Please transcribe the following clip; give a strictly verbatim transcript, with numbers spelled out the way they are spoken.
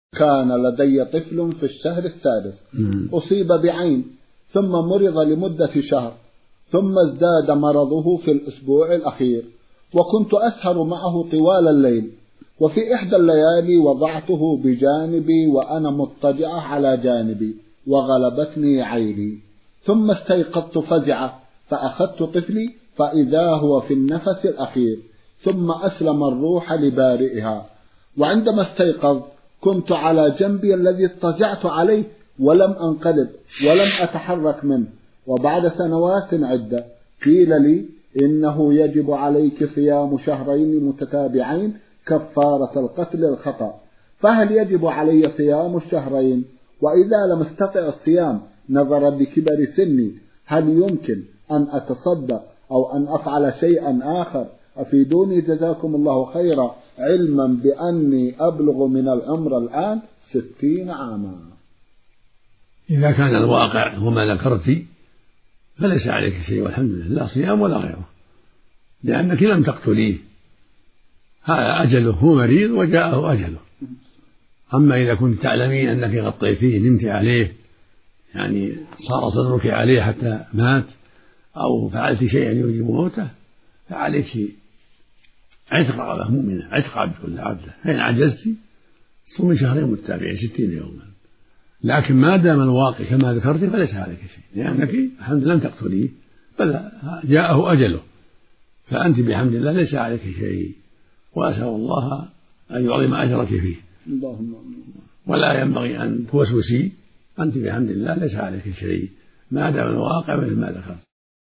كان لدي طفل في الشهر السادس أصيب بعين، ثم مرض لمدة شهر، ثم ازداد مرضه في الأسبوع الأخير، وكنت أسهر معه طوال الليل، وفي إحدى الليالي وضعته بجانبي وأنا مضطجعة على جانبي وغلبتني عيني، ثم استيقظت فزعة فأخذت طفلي فإذا هو في النفس الأخير، ثم أسلم الروح لبارئها. وعندما استيقظ كنت على جنبي الذي اضطجعت عليه ولم أنقلب ولم أتحرك منه. وبعد سنوات عدة قيل لي إنه يجب عليك صيام شهرين متتابعين كفارة القتل الخطأ، فهل يجب علي صيام الشهرين؟ وإذا لم استطع الصيام نظرا لكبر سني هل يمكن أن أتصدق أو أن أفعل شيئا آخر؟ أفيدوني جزاكم الله خيرا، علما بأني أبلغ من العمر الآن ستين عاما. إذا كان الواقع هو ما ذكرت فليس عليك شيء والحمد لله، لا صيام ولا غيره، لأنك لم تقتليه، هذا أجله، هو مريض وجاءه أجله. أما إذا كنت تعلمين أنك غطيتيه نمت عليه، يعني صار صدرك عليه حتى مات، أو فعلت شيئا يوجب موته، فعليك عتق رقبة مؤمنة، عتق عبد كل عبده، فإن عجزت صومي شهرين متتابعين ستين يوما. لكن ما دام الواقع كما ذكرت فليس عليك شيء، لأنك الحمد لله لم تقتليه بل جاءه أجله، فأنت بحمد الله ليس عليك شيء، وأسأل الله أن يعظم أجرك فيه. ولا ينبغي أن توسوسي، أنت بحمد الله ليس عليك شيء ما دام الواقع مثل ما ذكرت.